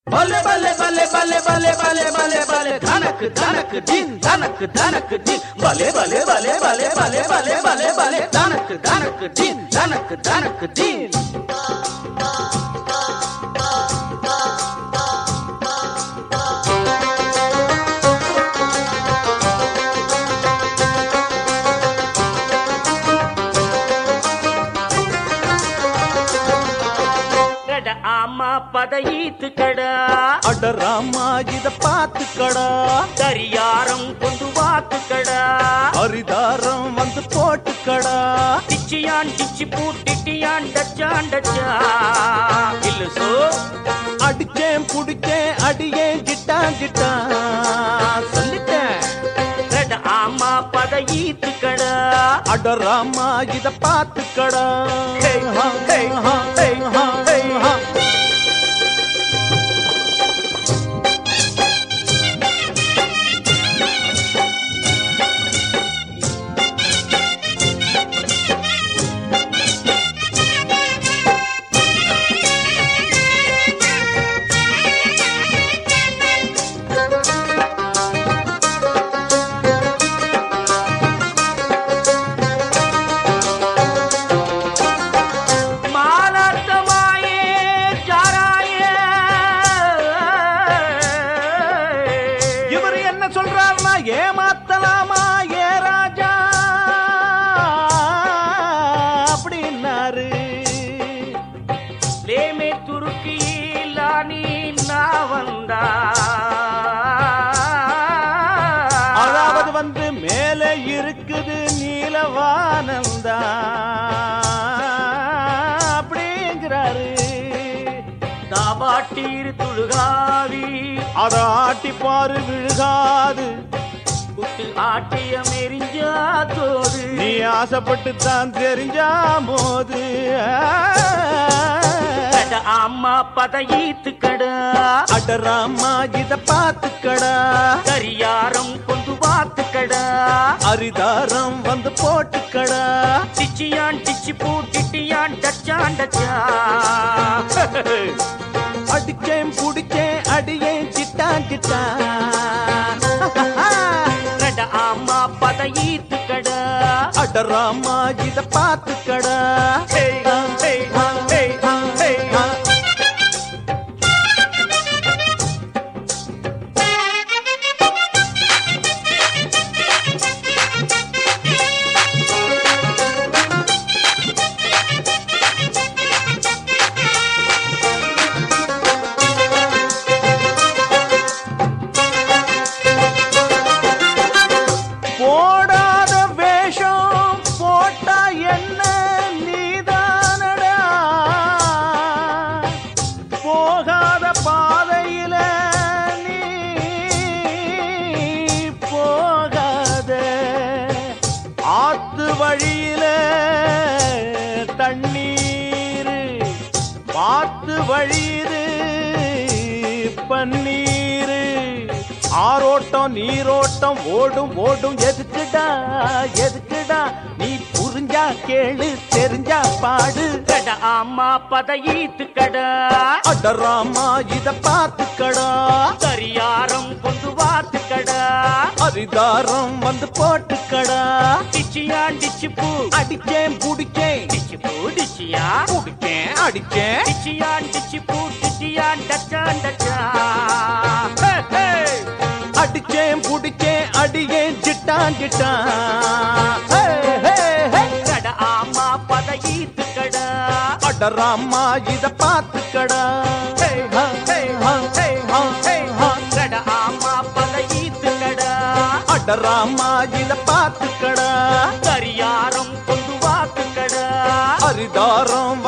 बल्ले बल्ले बल्ले बल्ले बल्ले बल्ले बल्ले बल्ले धनक धनक दिन धनक धनक दिन बल्ले बल्ले बल्ले बल्ले बल्ले बल्ले बल्ले बल्ले धनक धनक दिन धनक धनक दिन आमा पदयीत कड़ा अडरामा इद पात कड़ा दरियारम कोंदु वात कड़ा हरिदारम वंद पोट कड़ा टिचियान टिची पूटिटियान डचान डचा इल्सो अडिचे पुडिचे अडिये जिटा जिटा சொல்லிட்டே ரெட ஆமா பதயீத் கड़ा अडरामा इद पात कड़ा हे हे हे हे சொல்றாருனா ஏமாத்தலாமா ஏ ராஜா அப்படின்னாரு லேமே துருக்கி லானி நான் வந்தா அதாவது வந்து மேலே இருக்குது நீலவானந்தா அப்படிங்கிறாரு தாபாட்டீர் துழுகாவி அத ஆட்டி பாரு விழுகாது குட்டு ஆட்டிய மெரிஞ்சா தோது நீ ஆசைப்பட்டு தான் தெரிஞ்சா போது அம்மா பதயீத்து கடா அடராமா இத பாத்து கடா கரியாரம் கொண்டு வாத்து கடா அரிதாரம் வந்து போட்டு கடா டிச்சியான் டிச்சி பூட்டிட்டியான் டச்சான் டச்சா அடிச்சேன் புடிச்சேன் அடியேன் சிட்டா சிட்டா ரெட ஆமா பதயீத்து கடா அடராமா இத பாத்து கடா போடாத வேஷம் போட்டா என்ன நீதானடா போகாத பாதையில நீ போகாத ஆத்து வழியில தண்ணீர் பாத்து வழியிரு பன்னீர் ஆரோட்டம் நீரோட்டம் ஓடும் ஓடும் எதுக்குடா எதுக்குடா நீ புரிஞ்சா கேளு தெரிஞ்சா பாடு ரெட ஆமா பதயீத்து கடா அடராமா இத பாத்து கடா கரியாரம் கொண்டு வாத்து கடா அரிதாரம் வந்து போட்டு கடா டிச்சியான் டிச்சி பூ அடிச்சேன் புடிச்சேன் டிச்சி பூ டிச்சியா புடிச்சேன் அடிச்சேன் டிச்சியான் டிச்சி பூ டிச்சியான் டச்சான் டச்சா அடிச்சேன் புடிச்சேன் அடியேன் ஜிட்டான் ஜிட்டான் கட ஆமா பதயீத்து கடா அடராமா இத பாத்து கடா கட ஆமா பதயீத்து கடா அடராமா இத பாத்து கடா கரியாரம் கொண்டு வாத்து கடா அரிதாரம்